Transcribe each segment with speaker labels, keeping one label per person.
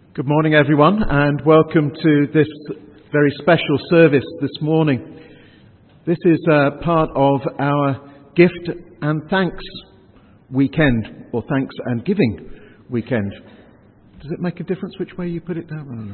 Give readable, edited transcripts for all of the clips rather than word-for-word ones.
Speaker 1: Good morning, everyone, and welcome to this very special service this morning. This is part of our Gift and Thanks weekend, or Thanks and Giving weekend. Does it make a difference which way you put it down?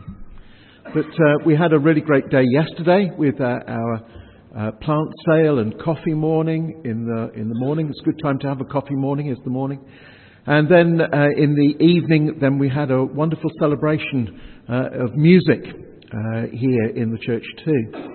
Speaker 1: But we had a really great day yesterday with our plant sale and coffee morning in the morning. It's a good time to have a coffee morning, is the morning. And then in the evening, then we had a wonderful celebration of music here in the church too.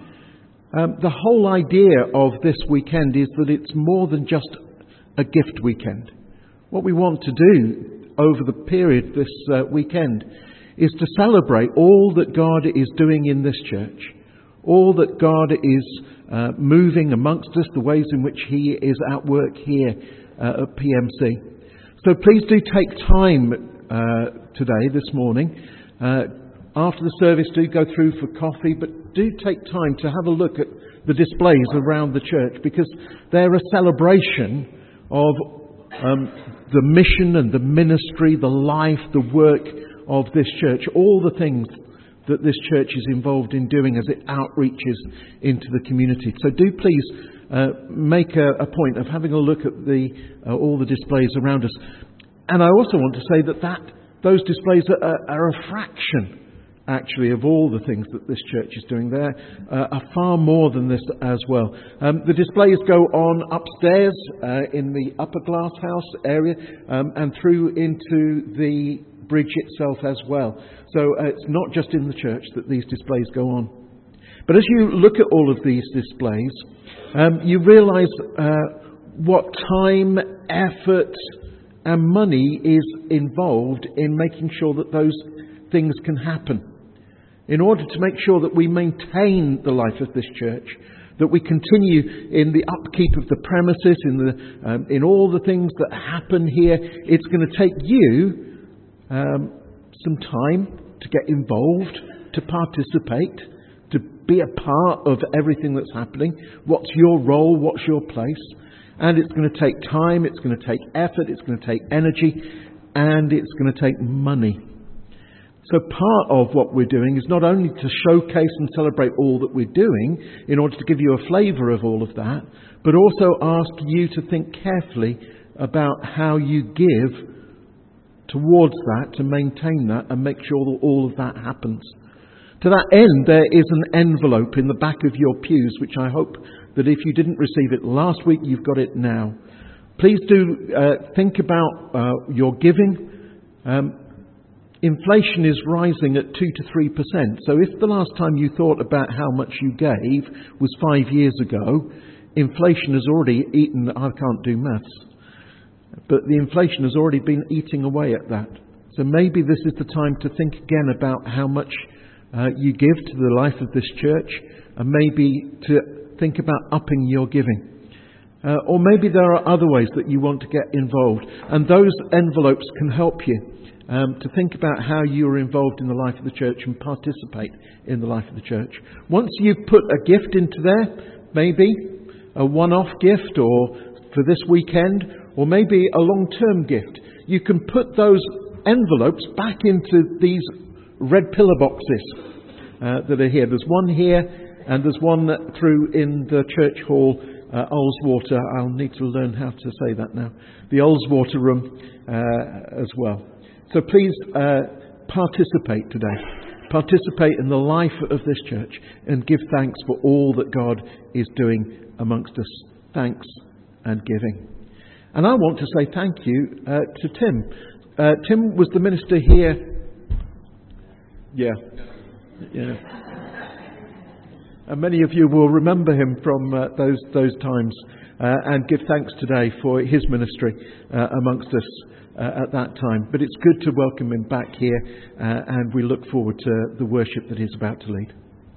Speaker 1: The whole idea of this weekend is that it's more than just a gift weekend. What we want to do over the period this weekend is to celebrate all that God is doing in this church, all that God is moving amongst us, the ways in which He is at work here at PMC. So please do take time today, this morning. After the service, do go through for coffee, but do take time to have a look at the displays around the church, because they're a celebration of the mission and the ministry, the life, the work of this church, all the things that this church is involved in doing as it outreaches into the community. So do please make a point of having a look at all the displays around us. And I also want to say that those displays are a fraction, actually, of all the things that this church is doing. There are far more than this as well. The displays go on upstairs in the upper glass house area and through into the bridge itself as well. So it's not just in the church that these displays go on. But as you look at all of these displays, you realise what time, effort and money is involved in making sure that those things can happen. In order to make sure that we maintain the life of this church, that we continue in the upkeep of the premises, in all the things that happen here, it's going to take you some time to get involved, to participate, to be a part of everything that's happening. What's your role? What's your place? And it's going to take time, it's going to take effort, it's going to take energy, and it's going to take money. So part of what we're doing is not only to showcase and celebrate all that we're doing in order to give you a flavour of all of that, but also ask you to think carefully about how you give towards that, to maintain that and make sure that all of that happens. To that end, there is an envelope in the back of your pews, which I hope that if you didn't receive it last week, you've got it now. Please do think about your giving. Inflation is rising at 2 to 3%. So if the last time you thought about how much you gave was 5 years ago, inflation has already eaten, I can't do maths, but the inflation has already been eating away at that. So maybe this is the time to think again about how much you give to the life of this church, and maybe to think about upping your giving. Or maybe there are other ways that you want to get involved, and those envelopes can help you to think about how you are involved in the life of the church and participate in the life of the church. Once you've put a gift into there, maybe a one-off gift or for this weekend, or maybe a long-term gift, you can put those envelopes back into these red pillar boxes that are here. There's one here and there's one through in the church hall, Olswater. I'll need to learn how to say that now. The Olswater room as well. So please participate today. Participate in the life of this church and give thanks for all that God is doing amongst us. Thanks and giving. And I want to say thank you to Tim. Tim was the minister here. Yeah. And many of you will remember him from those times and give thanks today for his ministry amongst us at that time. But it's good to welcome him back here and we look forward to the worship that he's about to lead.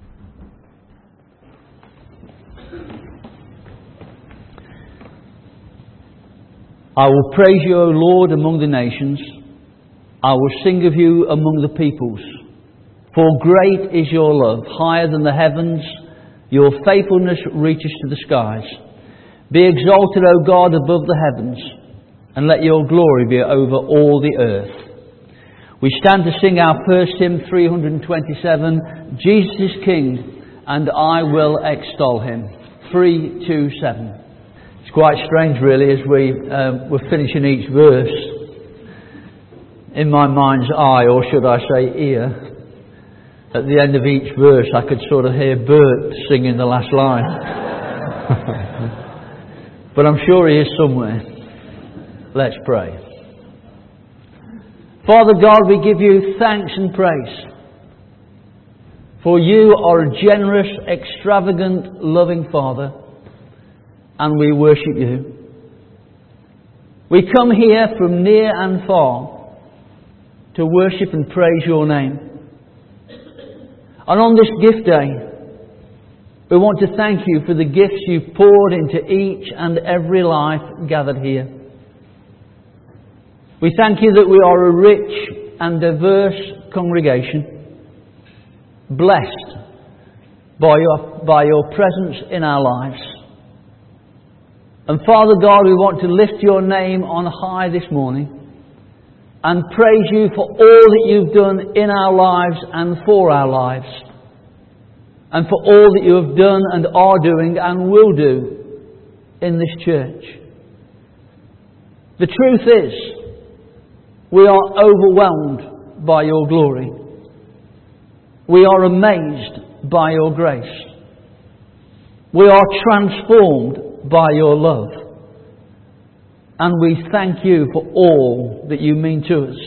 Speaker 2: I will praise you, O Lord, among the nations. I will sing of you among the peoples. For great is your love, higher than the heavens. Your faithfulness reaches to the skies. Be exalted, O God, above the heavens, and let your glory be over all the earth. We stand to sing our first hymn, 327, Jesus is King, and I will extol him. 327. It's quite strange, really, as we're finishing each verse. In my mind's eye, or should I say ear, at the end of each verse I could sort of hear Bert singing the last line. But I'm sure he is somewhere. Let's pray. Father God, we give you thanks and praise. For you are a generous, extravagant, loving Father. And we worship you. We come here from near and far to worship and praise your name. And on this gift day, we want to thank you for the gifts you've poured into each and every life gathered here. We thank you that we are a rich and diverse congregation, blessed by your presence in our lives. And Father God, we want to lift your name on high this morning and praise you for all that you've done in our lives and for our lives, and for all that you have done and are doing and will do in this church. The truth is, we are overwhelmed by your glory. We are amazed by your grace. We are transformed by your love. And we thank you for all that you mean to us.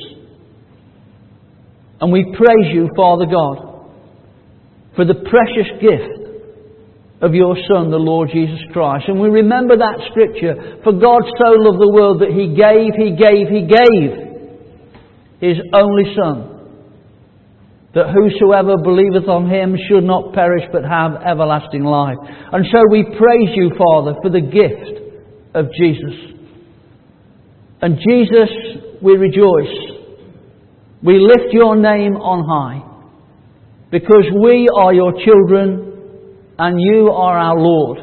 Speaker 2: And we praise you, Father God, for the precious gift of your Son, the Lord Jesus Christ. And we remember that scripture, for God so loved the world that He gave His only Son, that whosoever believeth on Him should not perish but have everlasting life. And so we praise you, Father, for the gift of Jesus. And Jesus, we rejoice. We lift your name on high, because we are your children and you are our Lord.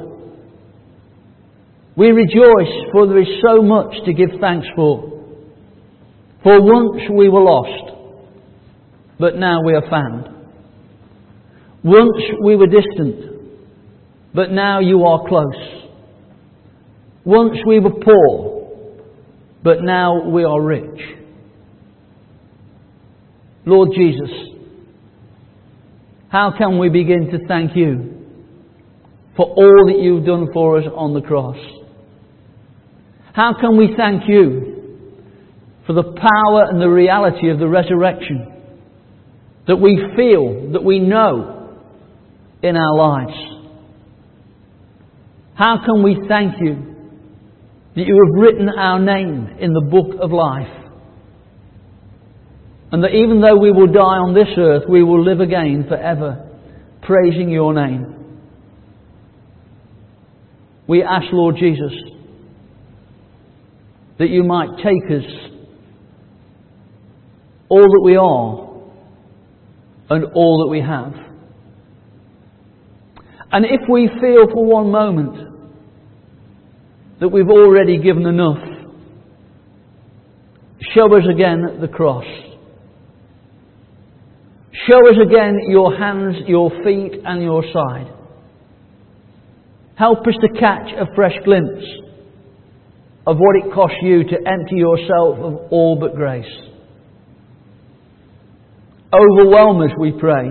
Speaker 2: We rejoice, for there is so much to give thanks for. For once we were lost, but now we are found. Once we were distant, but now you are close. Once we were poor, but now we are rich. Lord Jesus, how can we begin to thank you for all that you've done for us on the cross? How can we thank you for the power and the reality of the resurrection that we feel, that we know in our lives? How can we thank you that you have written our name in the book of life, and that even though we will die on this earth, we will live again forever, praising your name? We ask, Lord Jesus, that you might take us, all that we are and all that we have. And if we feel for one moment that we've already given enough, show us again the cross. Show us again your hands, your feet and your side. Help us to catch a fresh glimpse of what it cost you to empty yourself of all but grace. Overwhelm us, we pray,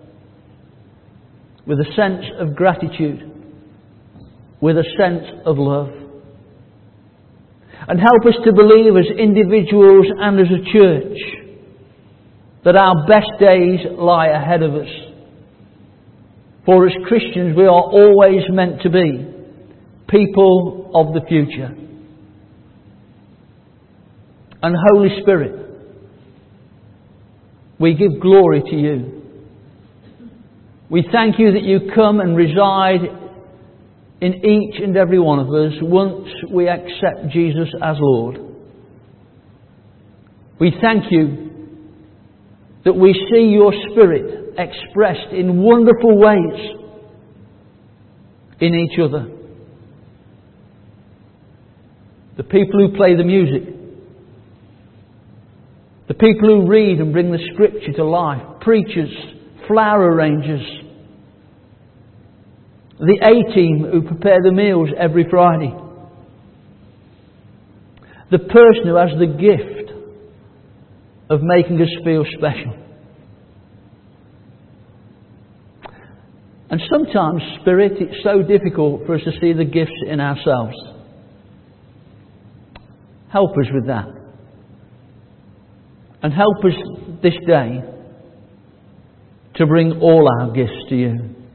Speaker 2: with a sense of gratitude, with a sense of love. And help us to believe as individuals and as a church that our best days lie ahead of us. For as Christians we are always meant to be people of the future. And Holy Spirit, we give glory to you. We thank you that you come and reside in each and every one of us once we accept Jesus as Lord. We thank you that we see your Spirit expressed in wonderful ways in each other. The people who play the music, The people who read and bring the Scripture to life. Preachers, flower arrangers. The A-team who prepare the meals every Friday. The person who has the gift of making us feel special. And sometimes, Spirit, it's so difficult for us to see the gifts in ourselves. Help us with that. And help us this day to bring all our gifts to you.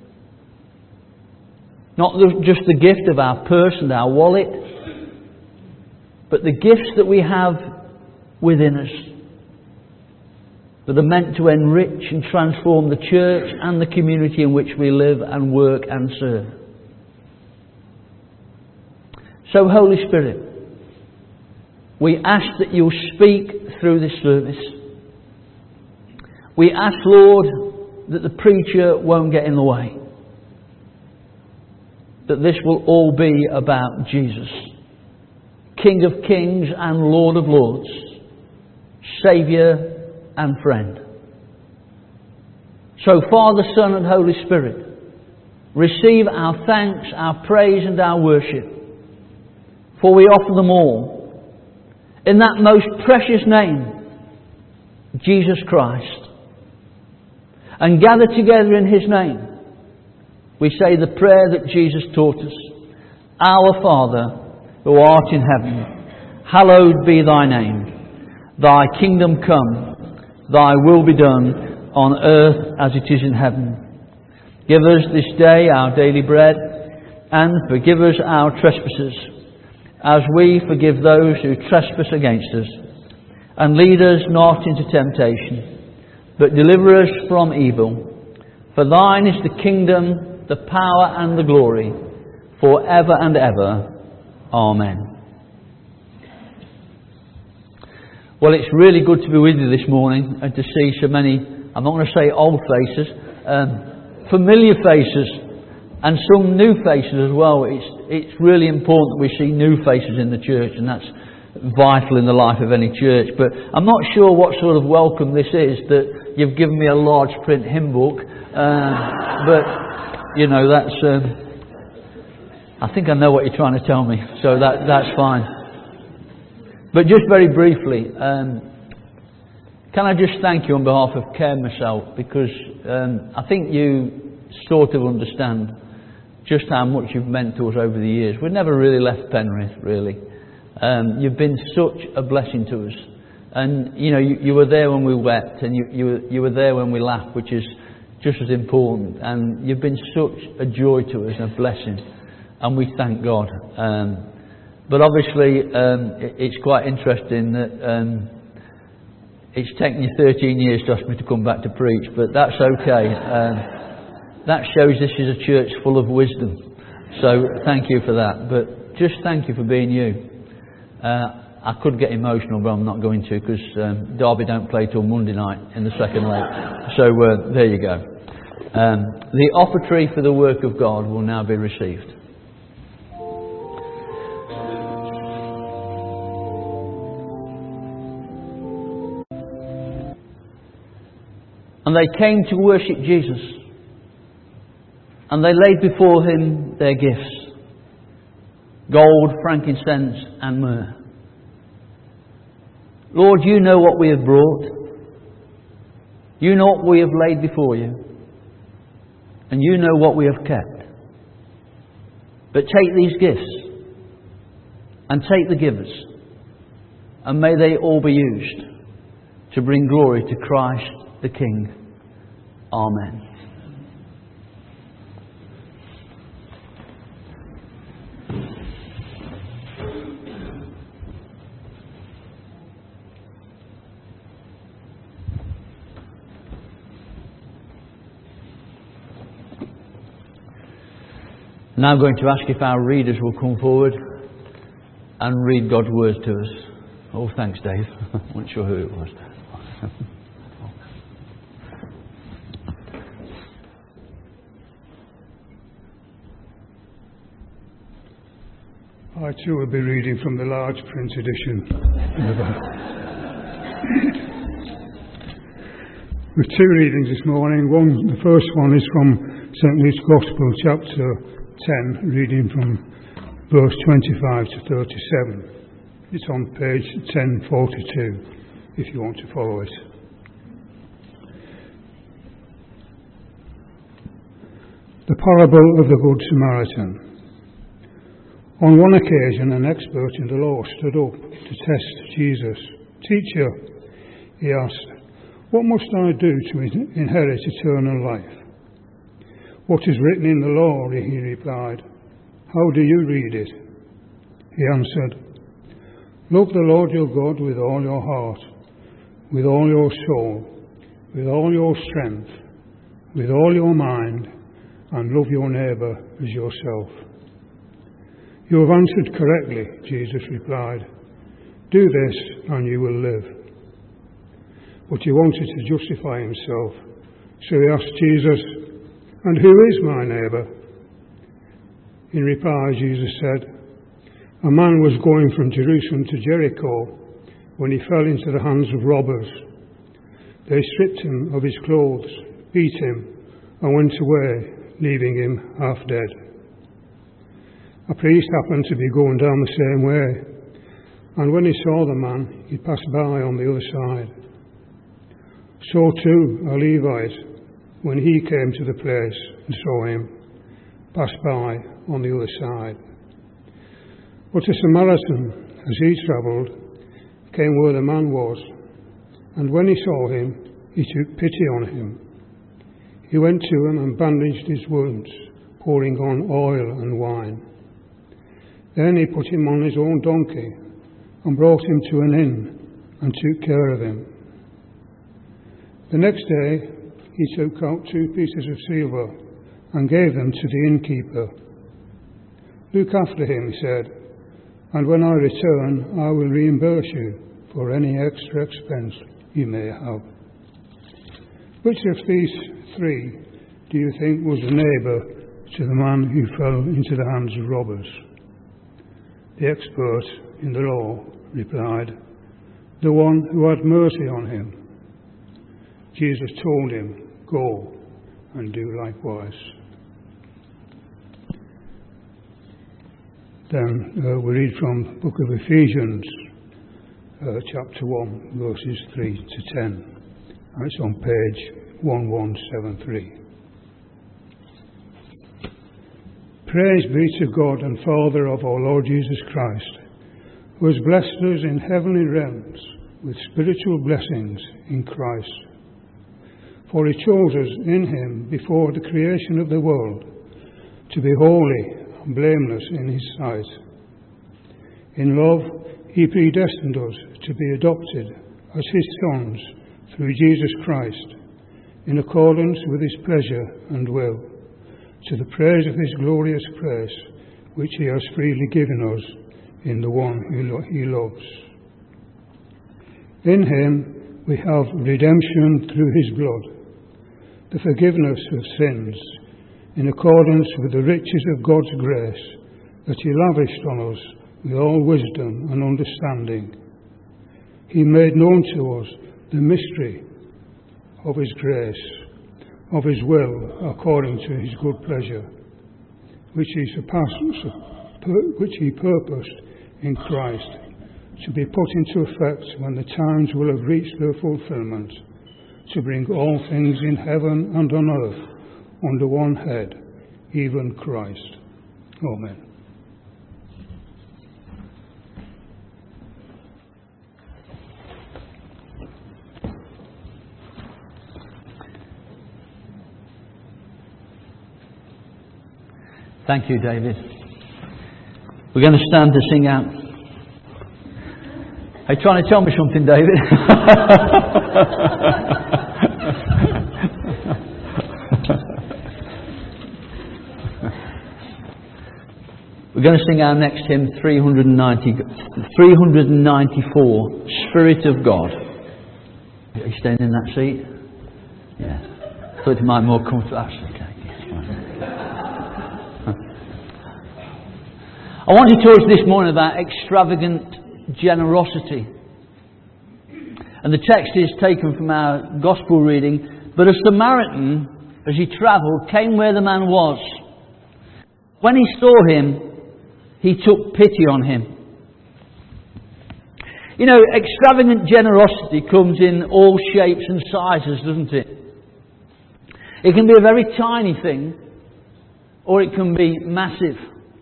Speaker 2: Not just the gift of our purse and our wallet, but the gifts that we have within us, that are meant to enrich and transform the church and the community in which we live and work and serve. So, Holy Spirit, we ask that you'll speak through this service. We ask, Lord, that the preacher won't get in the way. That this will all be about Jesus, King of Kings and Lord of Lords, Saviour and friend. So, Father, Son and Holy Spirit, receive our thanks, our praise and our worship, for we offer them all in that most precious name, Jesus Christ. And gathered together in His name, we say the prayer that Jesus taught us. Our Father, who art in heaven, hallowed be thy name. Thy kingdom come, thy will be done on earth as it is in heaven. Give us this day our daily bread, and forgive us our trespasses, as we forgive those who trespass against us. And lead us not into temptation, but deliver us from evil. For thine is the kingdom, the power and the glory, for ever and ever. Amen. Well, it's really good to be with you this morning and to see so many, I'm not going to say old faces, familiar faces, and some new faces as well. It's really important that we see new faces in the church, and that's vital in the life of any church. But I'm not sure what sort of welcome this is, that you've given me a large print hymn book. But, you know, that's... I think I know what you're trying to tell me, so that's fine. But just very briefly, can I just thank you on behalf of Care Myself, because I think you sort of understand just how much you've meant to us over the years. We've never really left Penrith, really. You've been such a blessing to us. And, you know, you were there when we wept, and you were there when we laughed, which is just as important. And you've been such a joy to us and a blessing. And we thank God. But obviously, it's quite interesting that it's taken you 13 years to ask me to come back to preach, but that's okay. That shows this is a church full of wisdom. So thank you for that. But just thank you for being you. I could get emotional, but I'm not going to, because Derby don't play till Monday night in the second leg. So there you go. The offertory for the work of God will now be received. And they came to worship Jesus. And they laid before him their gifts: gold, frankincense and myrrh. Lord, you know what we have brought. You know what we have laid before you. And you know what we have kept. But take these gifts and take the givers, and may they all be used to bring glory to Christ the King. Amen. Now I'm going to ask if our readers will come forward and read God's word to us. Oh, thanks, Dave. I wasn't sure who it was.
Speaker 3: I too will be reading from the large print edition. with two readings this morning. The first one is from St. Luke's Gospel, chapter 10, reading from verse 25 to 37. It's on page 1042, if you want to follow it. The parable of the Good Samaritan. On one occasion, an expert in the law stood up to test Jesus. "Teacher," he asked, "what must I do to inherit eternal life?" "What is written in the law?" he replied. "How do you read it?" He answered, "Love the Lord your God with all your heart, with all your soul, with all your strength, with all your mind, and love your neighbour as yourself." "You have answered correctly," Jesus replied. "Do this and you will live." But he wanted to justify himself, so he asked Jesus, "And who is my neighbour?" In reply, Jesus said, "A man was going from Jerusalem to Jericho when he fell into the hands of robbers. They stripped him of his clothes, beat him, and went away, leaving him half dead. A priest happened to be going down the same way, and when he saw the man, he passed by on the other side. So too a Levite, when he came to the place and saw him, passed by on the other side. But a Samaritan, as he travelled, came where the man was, and when he saw him, he took pity on him. He went to him and bandaged his wounds, pouring on oil and wine. Then he put him on his own donkey and brought him to an inn and took care of him. The next day he took out 2 pieces of silver and gave them to the innkeeper. "Look after him," he said, "and when I return I will reimburse you for any extra expense you may have." Which of these 3 do you think was the neighbour to the man who fell into the hands of robbers? The expert in the law replied, "The one who had mercy on him." Jesus told him, "Go and do likewise." Then we read from the book of Ephesians, chapter 1, verses 3 to 10. And it's on page 1173. Praise be to God and Father of our Lord Jesus Christ, who has blessed us in heavenly realms with spiritual blessings in Christ. For he chose us in him before the creation of the world to be holy and blameless in his sight. In love, he predestined us to be adopted as his sons through Jesus Christ, in accordance with his pleasure and will, to the praise of his glorious grace, which he has freely given us in the one he loves. In him we have redemption through his blood, the forgiveness of sins, in accordance with the riches of God's grace that he lavished on us with all wisdom and understanding. He made known to us the mystery of his grace, of his will, according to his good pleasure, which he purposed in Christ, to be put into effect when the times will have reached their fulfillment, to bring all things in heaven and on earth under one head, even Christ. Amen.
Speaker 2: Thank you, David. We're going to stand to sing out. Are you trying to tell me something, David? We're going to sing our next hymn, 394, Spirit of God. Are you staying in that seat? Yeah. Thought it might be more comfortable. That's okay. I want to talk this morning about extravagant generosity. And the text is taken from our Gospel reading. But a Samaritan, as he travelled, came where the man was. When he saw him, he took pity on him. You know, extravagant generosity comes in all shapes and sizes, doesn't it? It can be a very tiny thing, or it can be massive.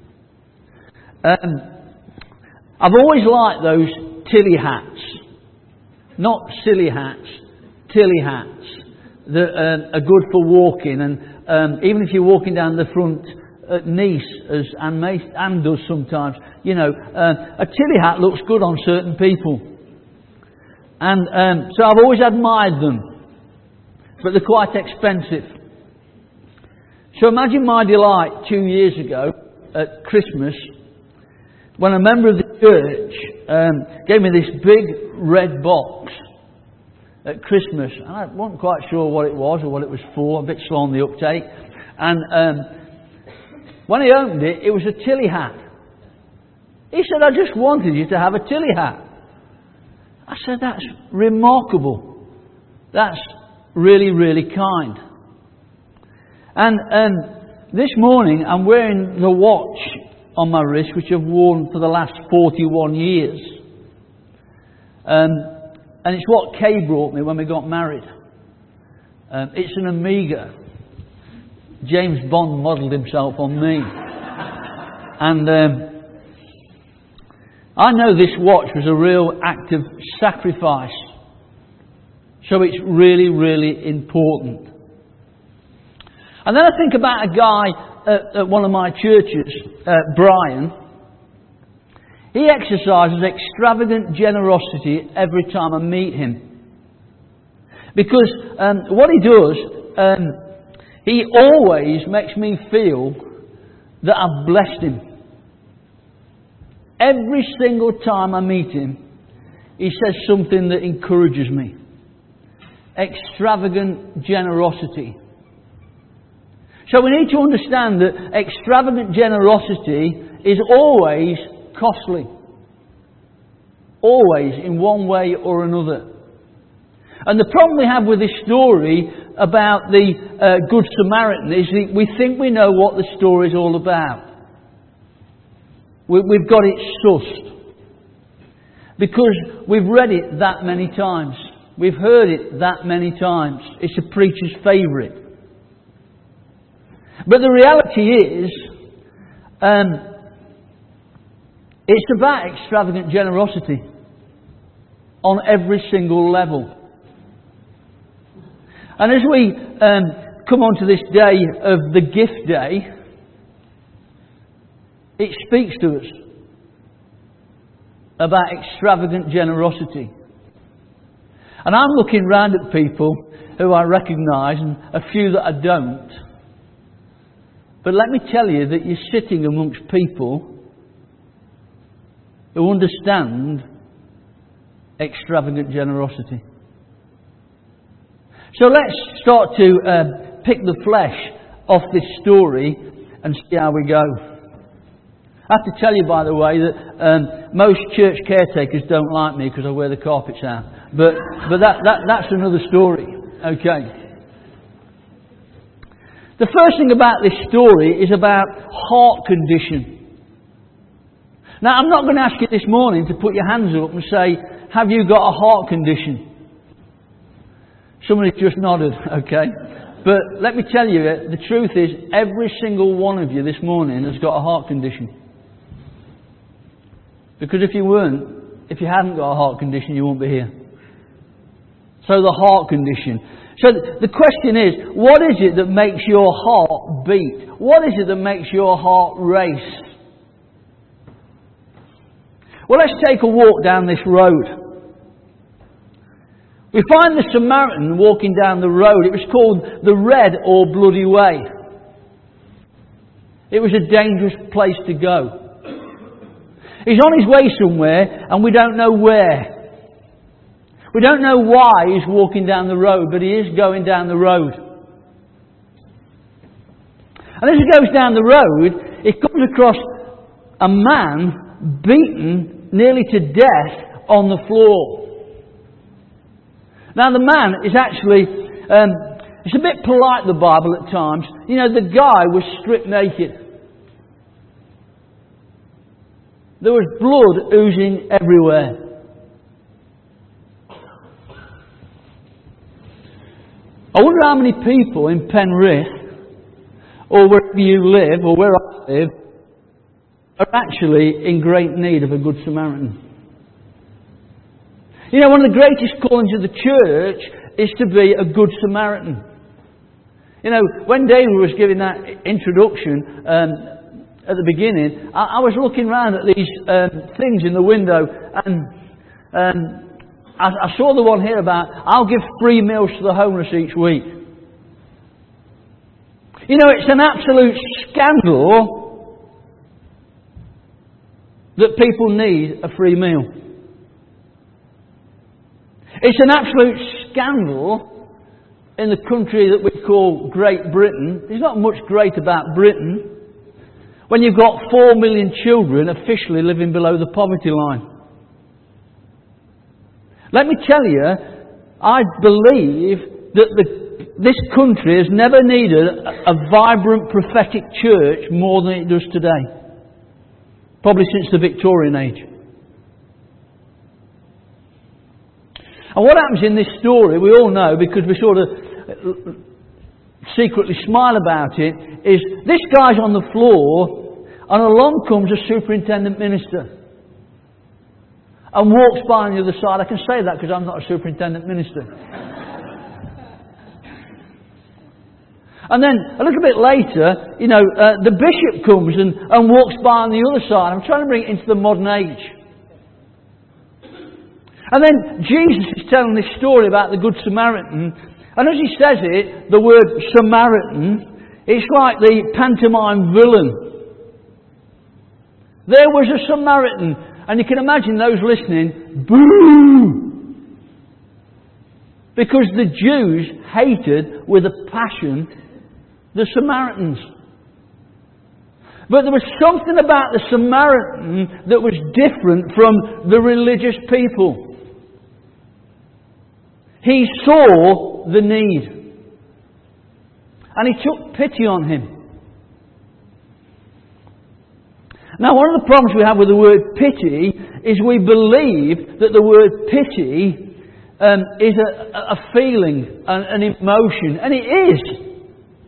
Speaker 2: I've always liked those tilly hats. Not silly hats, tilly hats that are good for walking. And even if you're walking down the front at Nice, as Anne does sometimes, you know, a tilly hat looks good on certain people. And so I've always admired them. But they're quite expensive. So imagine my delight 2 years ago at Christmas when a member of the church gave me this big red box at Christmas. And I wasn't quite sure what it was or what it was for, a bit slow on the uptake. And when he opened it, it was a tilly hat. He said, I just wanted you to have a tilly hat. I said, that's remarkable. That's really, really kind. And this morning I'm wearing the watch on my wrist, which I've worn for the last 41 years. And it's what Kay brought me when we got married. It's an Omega. James Bond modelled himself on me. And I know this watch was a real act of sacrifice. So it's really, really important. And then I think about a guy at one of my churches, Brian. He exercises extravagant generosity every time I meet him. Because what he does, he always makes me feel that I've blessed him. Every single time I meet him, he says something that encourages me. Extravagant generosity. So we need to understand that extravagant generosity is always costly. Always, in one way or another. And the problem we have with this story about the Good Samaritan is that we think we know what the story is all about. We've got it sussed. Because we've read it that many times. We've heard it that many times. It's a preacher's favourite. But the reality is, it's about extravagant generosity on every single level. And as we come on to this day of the gift day, it speaks to us about extravagant generosity. And I'm looking round at people who I recognise and a few that I don't. But let me tell you that you're sitting amongst people who understand extravagant generosity. So let's start to pick the flesh off this story and see how we go. I have to tell you, by the way, that most church caretakers don't like me because I wear the carpets out. But that's another story. Okay. The first thing about this story is about heart condition. Now, I'm not going to ask you this morning to put your hands up and say, have you got a heart condition? Somebody just nodded, okay. But let me tell you, the truth is, every single one of you this morning has got a heart condition. Because if you hadn't got a heart condition, you wouldn't be here. So the heart condition. So the question is, what is it that makes your heart beat? What is it that makes your heart race? Well, let's take a walk down this road. We find the Samaritan walking down the road. It was called the Red or Bloody Way. It was a dangerous place to go. He's on his way somewhere and we don't know where. We don't know why he's walking down the road, but he is going down the road. And as he goes down the road, he comes across a man beaten nearly to death on the floor. Now the man is actually, it's a bit polite, the Bible at times. You know, the guy was stripped naked. There was blood oozing everywhere. I wonder how many people in Penrith, or wherever you live, or where I live, are actually in great need of a Good Samaritan. You know, one of the greatest callings of the church is to be a Good Samaritan. You know, when David was giving that introduction at the beginning, I was looking around at these things in the window, and I saw the one here about, I'll give free meals to the homeless each week. You know, it's an absolute scandal that people need a free meal. It's an absolute scandal in the country that we call Great Britain. There's not much great about Britain when you've got 4 million children officially living below the poverty line. Let me tell you, I believe that this country has never needed a vibrant prophetic church more than it does today. Probably since the Victorian age. And what happens in this story, we all know, because we sort of secretly smile about it, is this guy's on the floor, and along comes a superintendent minister. And walks by on the other side. I can say that because I'm not a superintendent minister. And then a little bit later, you know, the bishop comes and walks by on the other side. I'm trying to bring it into the modern age. And then Jesus is telling this story about the Good Samaritan. And as he says it, the word Samaritan, it's like the pantomime villain. There was a Samaritan. And you can imagine those listening, boo! Because the Jews hated with a passion the Samaritans. But there was something about the Samaritan that was different from the religious people. He saw the need. And he took pity on him. Now, one of the problems we have with the word pity is we believe that the word pity is a feeling, an emotion, and it is.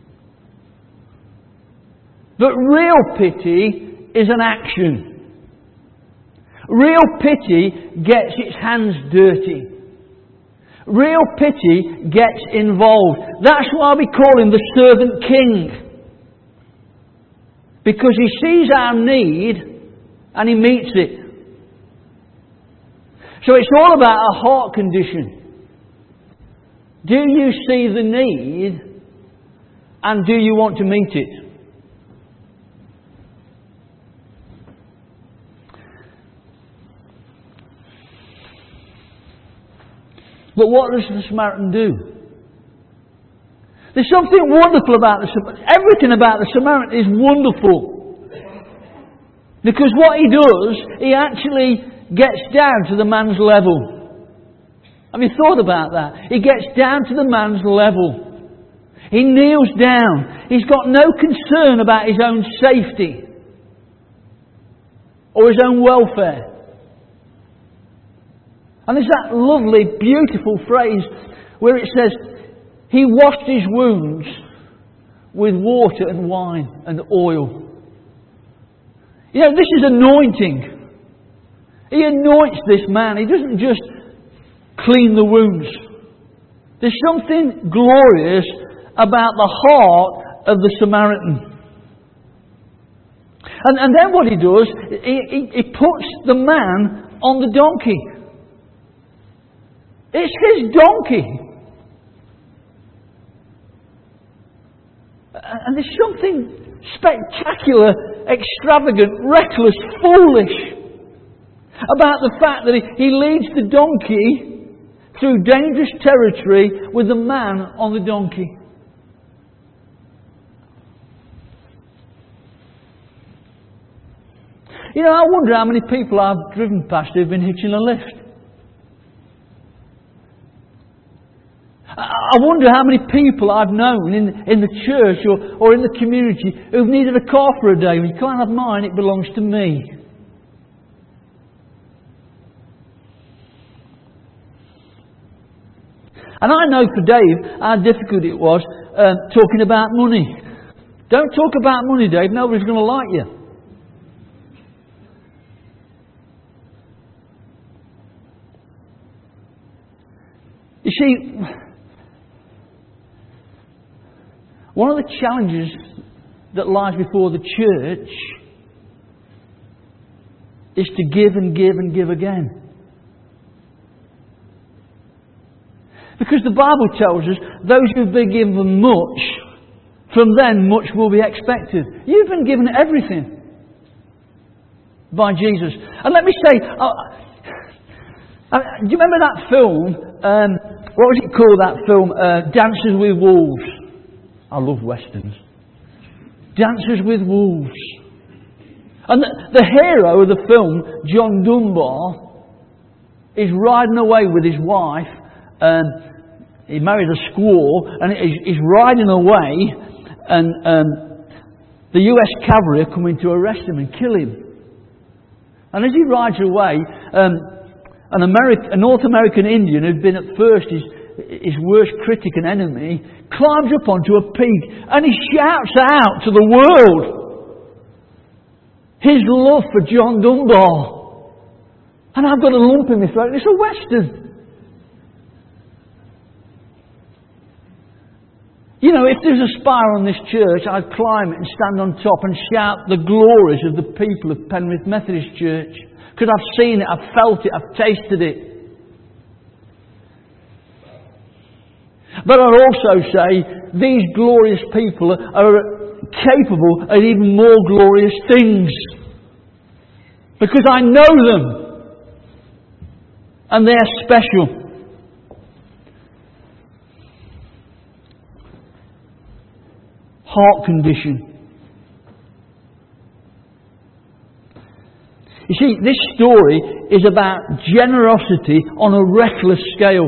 Speaker 2: But real pity is an action. Real pity gets its hands dirty. Real pity gets involved. That's why we call him the servant king. Because he sees our need and he meets it. So it's all about a heart condition. Do you see the need and do you want to meet it? But what does the Samaritan do? There's something wonderful about the Samaritan. Everything about the Samaritan is wonderful. Because what he does, he actually gets down to the man's level. Have you thought about that? He gets down to the man's level. He kneels down. He's got no concern about his own safety or his own welfare. And there's that lovely, beautiful phrase where it says, he washed his wounds with water and wine and oil. You know, this is anointing. He anoints this man. He doesn't just clean the wounds. There's something glorious about the heart of the Samaritan. And then what he does, he puts the man on the donkey. It's his donkey. And there's something spectacular, extravagant, reckless, foolish about the fact that he leads the donkey through dangerous territory with the man on the donkey. You know, I wonder how many people I've driven past who've been hitching a lift. I wonder how many people I've known in the church or in the community who've needed a car for a day. You can't have mine, it belongs to me. And I know for Dave how difficult it was talking about money. Don't talk about money, Dave. Nobody's going to like you. You see, one of the challenges that lies before the church is to give and give and give again. Because the Bible tells us, those who've been given much, from them much will be expected. You've been given everything by Jesus. And let me say, do you remember that film? What was it called, that film? Dances with Wolves. I love westerns. Dances with Wolves. And the hero of the film, John Dunbar, is riding away with his wife. He married a squaw, and he's riding away, and the US cavalry are coming to arrest him and kill him. And as he rides away, a North American Indian who'd been at first his worst critic and enemy climbs up onto a peak and he shouts out to the world his love for John Dunbar. And I've got a lump in my throat, and it's a western. You know, if there's a spire on this church, I'd climb it and stand on top and shout the glories of the people of Penrith Methodist Church. Because I've seen it, I've felt it, I've tasted it. But I'd also say these glorious people are capable of even more glorious things. Because I know them. And they're special. Heart condition. You see, this story is about generosity on a reckless scale.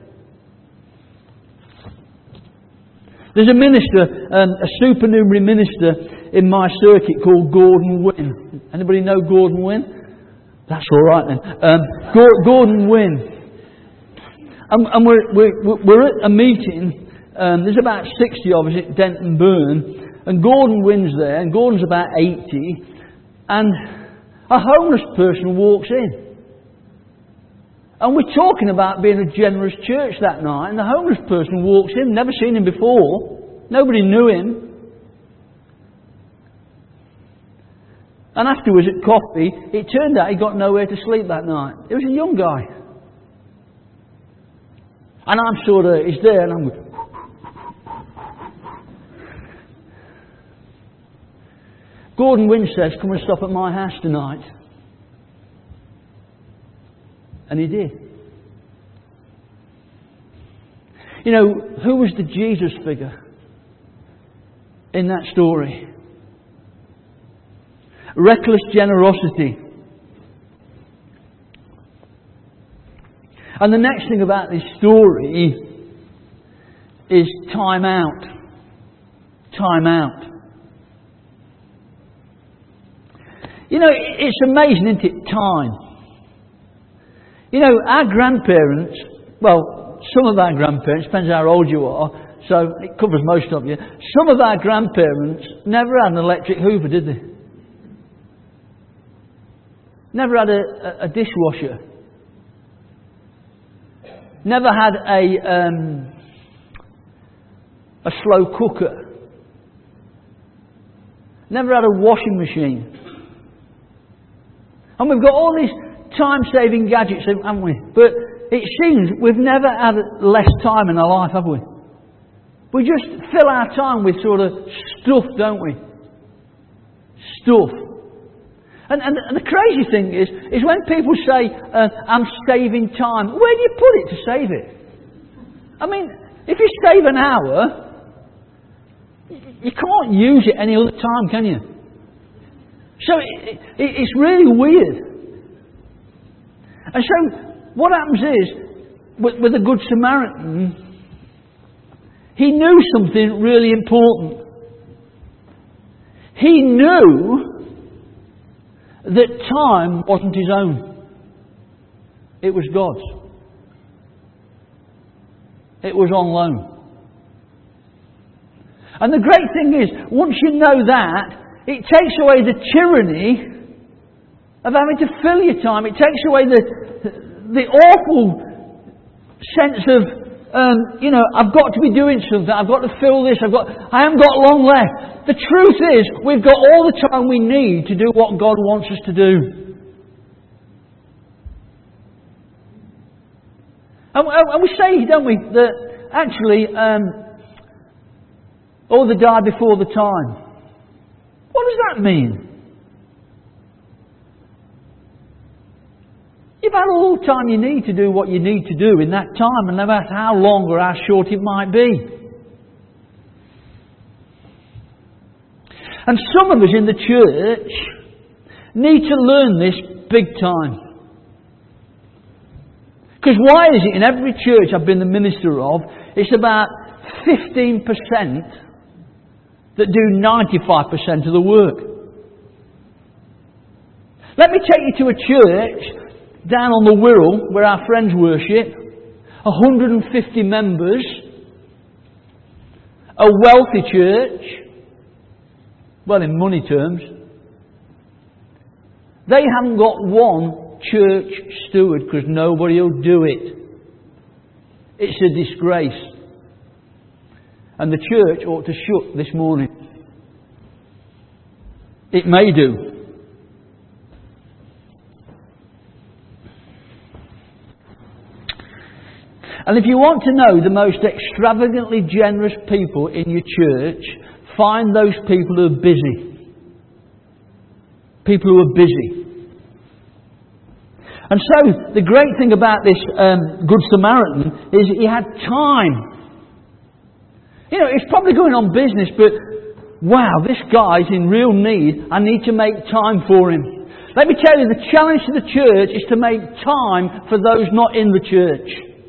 Speaker 2: There's a minister, a supernumerary minister in my circuit called Gordon Wynne. Anybody know Gordon Wynne? That's all right then. Gordon Wynne. And we're at a meeting. There's about 60 of us at Denton Burn, and Gordon Wynne's there, and Gordon's about 80, and a homeless person walks in. And we're talking about being a generous church that night, and the homeless person walks in, never seen him before, nobody knew him. And afterwards at coffee, it turned out he got nowhere to sleep that night. It was a young guy. And I'm sort of, he's there, and I'm going, Gordon Wynne says, come and stop at my house tonight. And he did. You know, who was the Jesus figure in that story? Reckless generosity. And the next thing about this story is time out. Time out. You know, it's amazing, isn't it? Time. You know, our grandparents, well, some of our grandparents, depends how old you are, so it covers most of you. Some of our grandparents never had an electric hoover, did they? Never had a dishwasher. Never had a slow cooker. Never had a washing machine. And we've got all these time-saving gadgets, haven't we? But it seems we've never had less time in our life, have we? We just fill our time with sort of stuff, don't we? Stuff. And the crazy thing is when people say, I'm saving time, where do you put it to save it? I mean, if you save an hour, you can't use it any other time, can you? So it's really weird. And so what happens is, with the Good Samaritan, he knew something really important. He knew that time wasn't his own. It was God's. It was on loan. And the great thing is, once you know that, it takes away the tyranny of having to fill your time. It takes away the awful sense of, I've got to be doing something. I've got to fill this. I haven't got long left. The truth is, we've got all the time we need to do what God wants us to do. And we say, don't we, that actually, they die before the time. What does that mean? You've had all the time you need to do what you need to do in that time, and no matter how long or how short it might be. And some of us in the church need to learn this big time. Because why is it in every church I've been the minister of, it's about 15% that do 95% of the work? Let me take you to a church down on the Wirral where our friends worship. 150 members. A wealthy church. Well, in money terms. They haven't got one church steward because nobody will do it. It's a disgrace. And the church ought to shut this morning. It may do. And if you want to know the most extravagantly generous people in your church, find those people who are busy. People who are busy. And so, the great thing about this Good Samaritan is he had time. He's probably going on business, but wow, this guy's in real need. I need to make time for him. Let me tell you, the challenge to the church is to make time for those not in the church.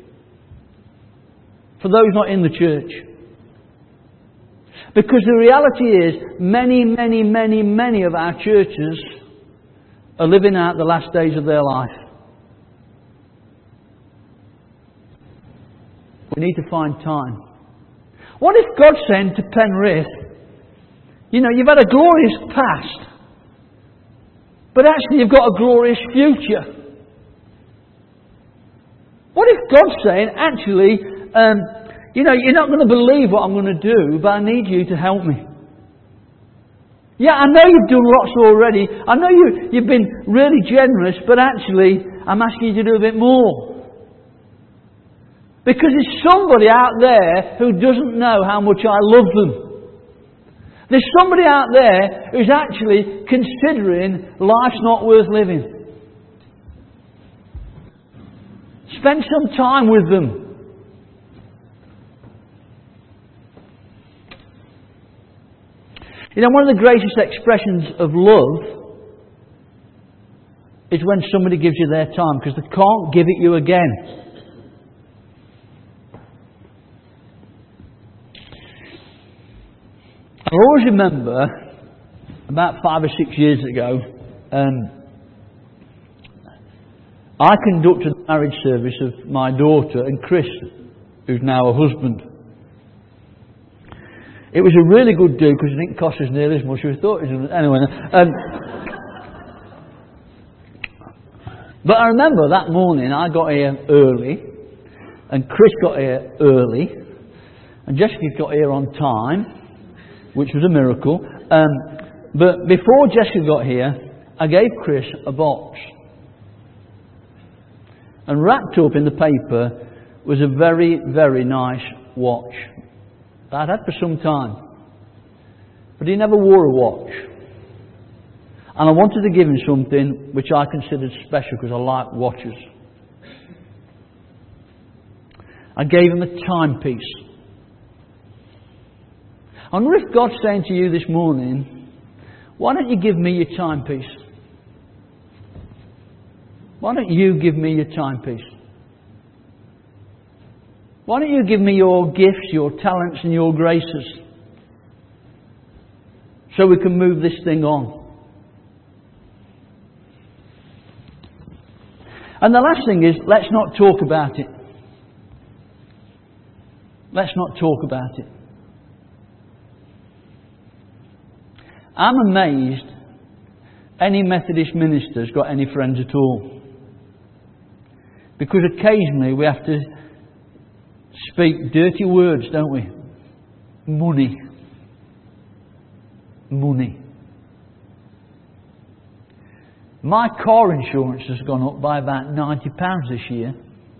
Speaker 2: For those not in the church. Because the reality is, many of our churches are living out the last days of their life. We need to find time. What if God said to Penrith, you've had a glorious past, but actually you've got a glorious future? What if God's saying, actually, you're not going to believe what I'm going to do, but I need you to help me. Yeah, I know you've done lots already. I know you've been really generous, but actually, I'm asking you to do a bit more. Because there's somebody out there who doesn't know how much I love them. There's somebody out there who's actually considering life's not worth living. Spend some time with them. One of the greatest expressions of love is when somebody gives you their time, because they can't give it you again. I always remember, about 5 or 6 years ago, I conducted the marriage service of my daughter and Chris, who's now a husband. It was a really good do because it didn't cost us nearly as much as we thought it was. Anyway. But I remember that morning I got here early, and Chris got here early, and Jessica got here on time, which was a miracle. But before Jessica got here, I gave Chris a box. And wrapped up in the paper was a very, very nice watch that I'd had for some time. But he never wore a watch. And I wanted to give him something which I considered special because I like watches. I gave him a timepiece. I wonder if God's saying to you this morning, why don't you give me your timepiece? Why don't you give me your timepiece? Why don't you give me your gifts, your talents and your graces, so we can move this thing on? And the last thing is, let's not talk about it. Let's not talk about it. I'm amazed any Methodist minister's got any friends at all. Because occasionally we have to speak dirty words, don't we? Money. Money. My car insurance has gone up by about £90 this year.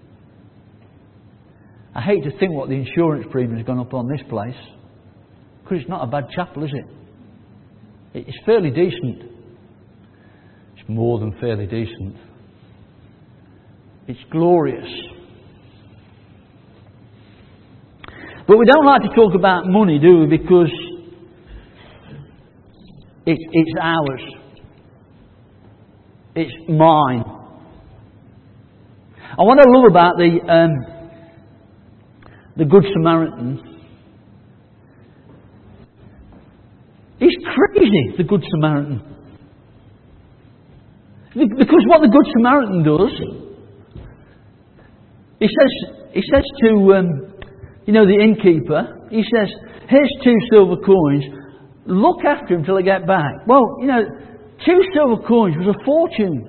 Speaker 2: I hate to think what the insurance premium has gone up on this place. Because it's not a bad chapel, is it? It's fairly decent. It's more than fairly decent. It's glorious. But we don't like to talk about money, do we? Because it's ours. It's mine. And what I love about the Good Samaritan, he's crazy, the Good Samaritan. Because what the Good Samaritan does, he says to the innkeeper, he says, here's 2 silver coins, look after him till I get back. Well, 2 silver coins was a fortune.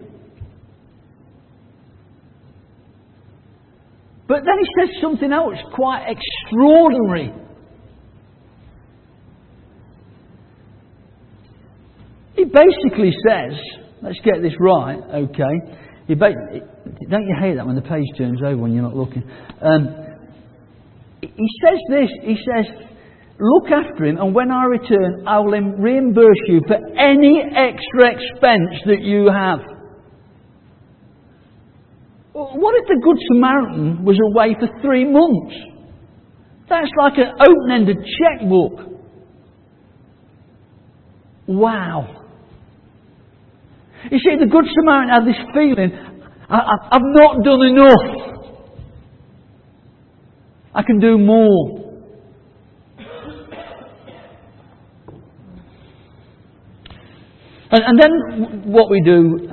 Speaker 2: But then he says something else quite extraordinary. He basically says, let's get this right, okay. Don't you hate that when the page turns over when you're not looking? He says this, he says, look after him, and when I return, I will reimburse you for any extra expense that you have. What if the Good Samaritan was away for 3 months? That's like an open-ended checkbook. Wow. You see, the Good Samaritan had this feeling, I've not done enough. I can do more. And then what we do,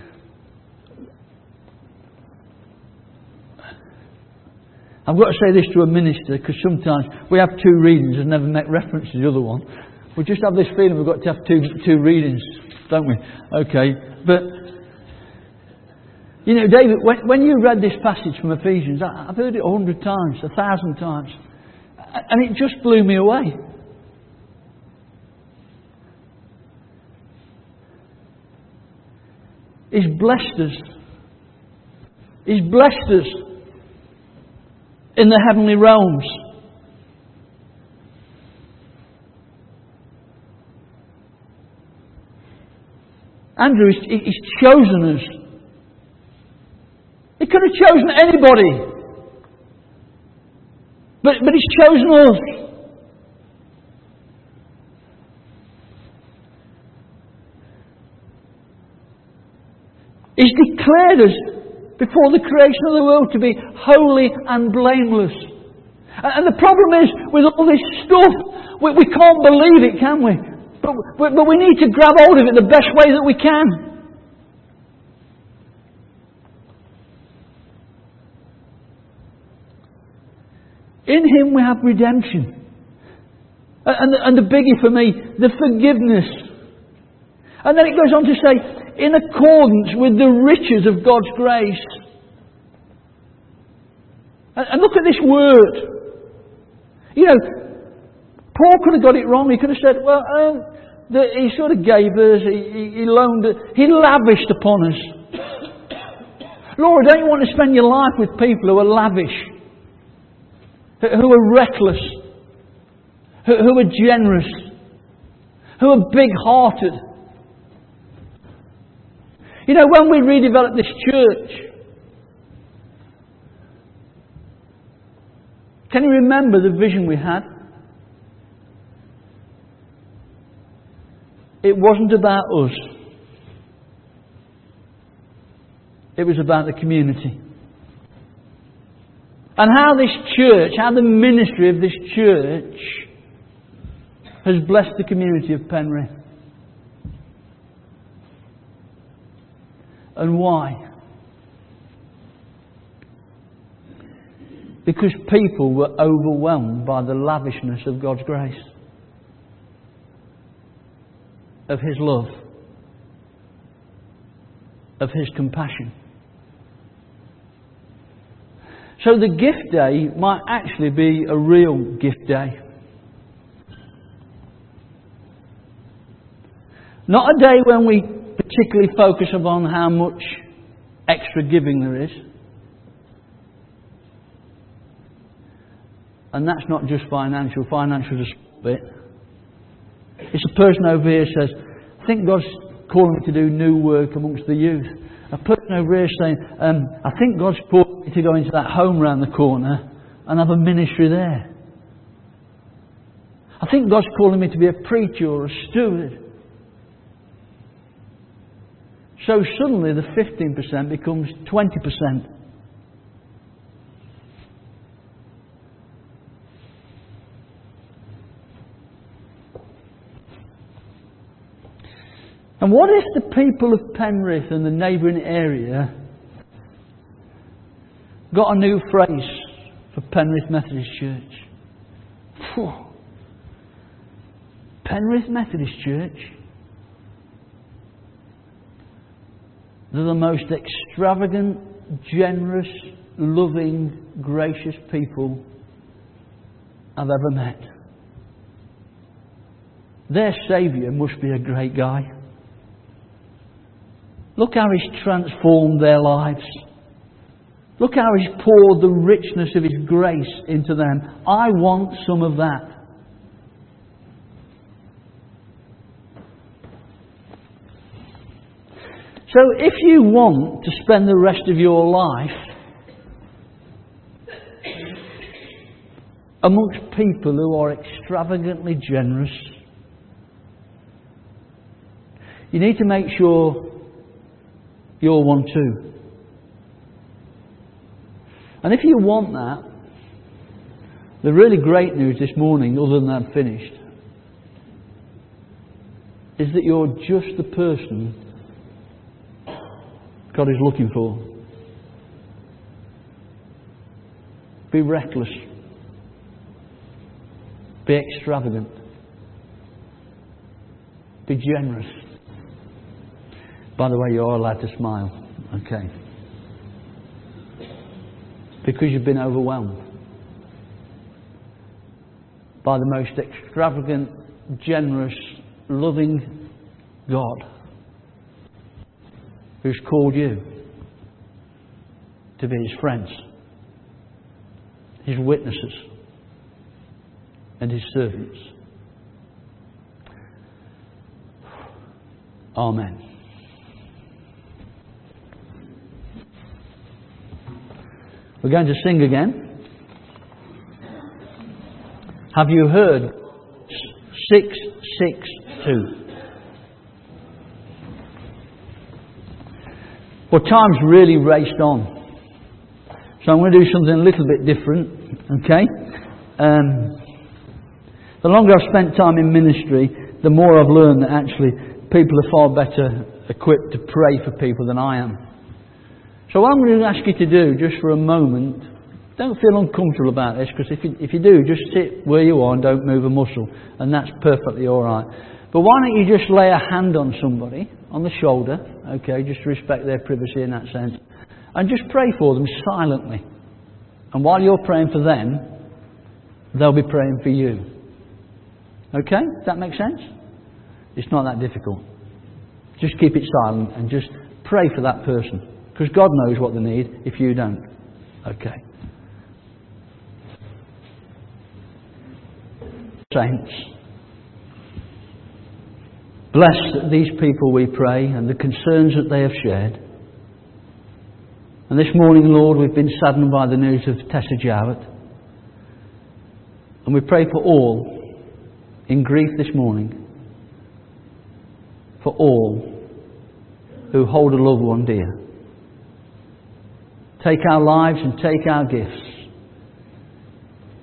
Speaker 2: I've got to say this to a minister, because sometimes we have 2 readings and never make reference to the other one. We just have this feeling we've got to have two readings, don't we? Okay, but David, when you read this passage from Ephesians, I've heard it 100 times, 1,000 times, and it just blew me away. He's blessed us. He's blessed us in the heavenly realms. Andrew, he's chosen us. He could have chosen anybody. But he's chosen us. He's declared us before the creation of the world to be holy and blameless. And the problem is, with all this stuff, we can't believe it, can we? But we need to grab hold of it the best way that we can. In Him we have redemption. And the biggie for me, the forgiveness. And then it goes on to say, in accordance with the riches of God's grace. And look at this word. Paul could have got it wrong. He could have said, well, he sort of gave us, he loaned it, he lavished upon us. Lord, don't you want to spend your life with people who are lavish, who are reckless, who are generous, who are big-hearted? When we redeveloped this church, can you remember the vision we had? It wasn't about us. It was about the community. And how this church, how the ministry of this church has blessed the community of Penrith. And why? Because people were overwhelmed by the lavishness of God's grace, of His love, of His compassion. So the gift day might actually be a real gift day. Not a day when we particularly focus upon how much extra giving there is. And that's not just financial. Financial is a small bit. It's a person over here says, I think God's calling me to do new work amongst the youth. A person over here saying, I think God's calling me to go into that home round the corner and have a ministry there. I think God's calling me to be a preacher or a steward. So suddenly the 15% becomes 20%. And what if the people of Penrith and the neighbouring area got a new phrase for Penrith Methodist Church? Phew. Penrith Methodist Church? They're the most extravagant, generous, loving, gracious people I've ever met. Their Saviour must be a great guy. Look how He's transformed their lives. Look how He's poured the richness of His grace into them. I want some of that. So if you want to spend the rest of your life amongst people who are extravagantly generous, you need to make sure you're one too. And if you want that, the really great news this morning, other than I'm finished, is that you're just the person God is looking for. Be reckless. Be extravagant. Be generous. By the way, you are allowed to smile. Okay. Because you've been overwhelmed by the most extravagant, generous, loving God who's called you to be His friends, His witnesses, and His servants. Amen. We're going to sing again. Have you heard 662? Well, time's really raced on. So I'm going to do something a little bit different. Okay? The longer I've spent time in ministry, the more I've learned that actually people are far better equipped to pray for people than I am. So what I'm going to ask you to do, just for a moment, don't feel uncomfortable about this, because if you do, just sit where you are and don't move a muscle, and that's perfectly all right. But why don't you just lay a hand on somebody, on the shoulder, okay, just to respect their privacy in that sense, and just pray for them silently. And while you're praying for them, they'll be praying for you. Okay? Does that make sense? It's not that difficult. Just keep it silent and just pray for that person. Because God knows what they need if you don't. Okay. Saints, bless these people, we pray, and the concerns that they have shared. And this morning, Lord, we've been saddened by the news of Tessa Jowett. And we pray for all in grief this morning, for all who hold a loved one dear. Take our lives and take our gifts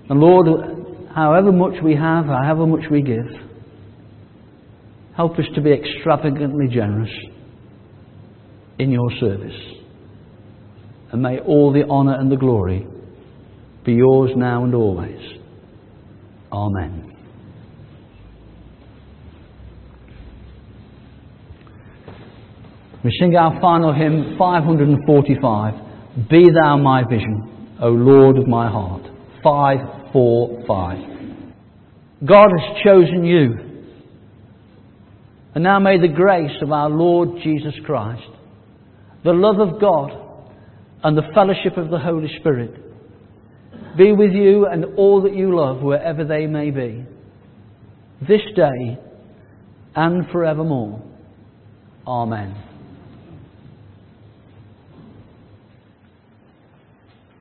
Speaker 2: And Lord, however much we have, however much we give, help us to be extravagantly generous in your service. And may all the honour and the glory be yours now and always. Amen. We sing our final hymn, 545, Be Thou My Vision, O Lord of my heart. 545. God has chosen you. And now may the grace of our Lord Jesus Christ, the love of God, and the fellowship of the Holy Spirit be with you and all that you love, wherever they may be, this day and forevermore. Amen.